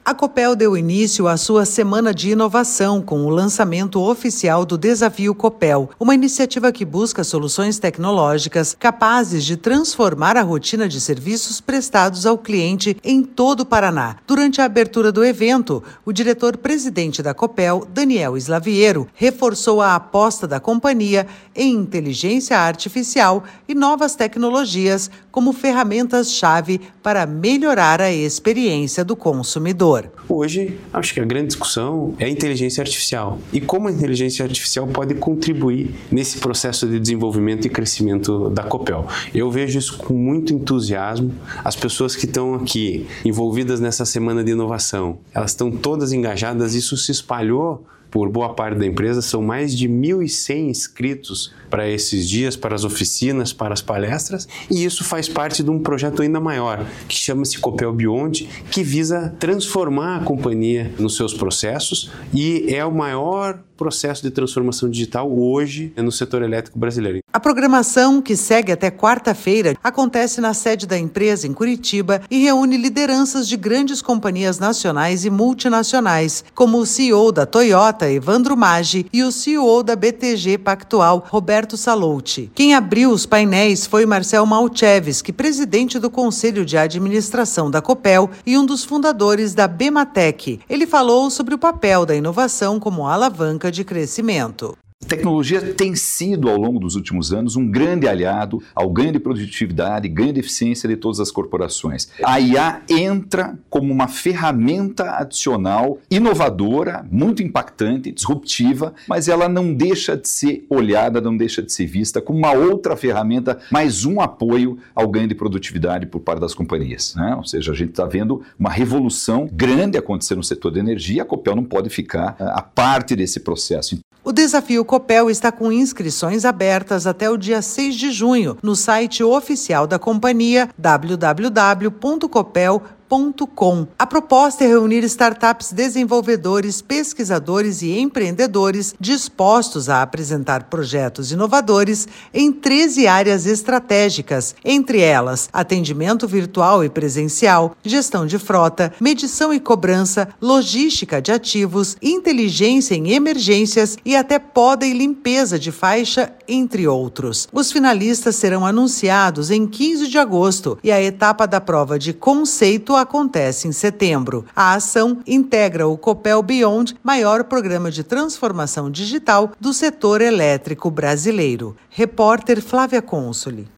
A Copel deu início à sua Semana de Inovação com o lançamento oficial do Desafio Copel, uma iniciativa que busca soluções tecnológicas capazes de transformar a rotina de serviços prestados ao cliente em todo o Paraná. Durante a abertura do evento, o diretor-presidente da Copel, Daniel Slaviero, reforçou a aposta da companhia em inteligência artificial e novas tecnologias como ferramentas-chave para melhorar a experiência do consumidor. Hoje, acho que a grande discussão é a inteligência artificial e como a inteligência artificial pode contribuir nesse processo de desenvolvimento e crescimento da Copel. Eu vejo isso com muito entusiasmo. As pessoas que estão aqui envolvidas nessa semana de inovação, elas estão todas engajadas, isso se espalhou por boa parte da empresa, são mais de 1.100 inscritos para esses dias, para as oficinas, para as palestras, e isso faz parte de um projeto ainda maior, que chama-se Copel Beyond, que visa transformar a companhia nos seus processos e é o maior processo de transformação digital hoje no setor elétrico brasileiro. A programação, que segue até quarta-feira, acontece na sede da empresa em Curitiba e reúne lideranças de grandes companhias nacionais e multinacionais, como o CEO da Toyota, Evandro Maggi, e o CEO da BTG Pactual, Roberto Sallouti. Quem abriu os painéis foi Marcel Malchevski, presidente do Conselho de Administração da Copel e um dos fundadores da Bematec. Ele falou sobre o papel da inovação como alavanca de crescimento. A tecnologia tem sido, ao longo dos últimos anos, um grande aliado ao ganho de produtividade e ganho de eficiência de todas as corporações. A IA entra como uma ferramenta adicional, inovadora, muito impactante, disruptiva, mas ela não deixa de ser olhada, não deixa de ser vista como uma outra ferramenta, mais um apoio ao ganho de produtividade por parte das companhias, né? Ou seja, a gente está vendo uma revolução grande acontecer no setor de energia, a Copel não pode ficar à parte desse processo. O Desafio Copel está com inscrições abertas até o dia 6 de junho no site oficial da companhia www.copel.com. A proposta é reunir startups, desenvolvedores, pesquisadores e empreendedores dispostos a apresentar projetos inovadores em 13 áreas estratégicas, entre elas atendimento virtual e presencial, gestão de frota, medição e cobrança, logística de ativos, inteligência em emergências e até poda e limpeza de faixa, entre outros. Os finalistas serão anunciados em 15 de agosto e a etapa da prova de conceito acontece em setembro. A ação integra o Copel Beyond, maior programa de transformação digital do setor elétrico brasileiro. Repórter Flávia Consoli.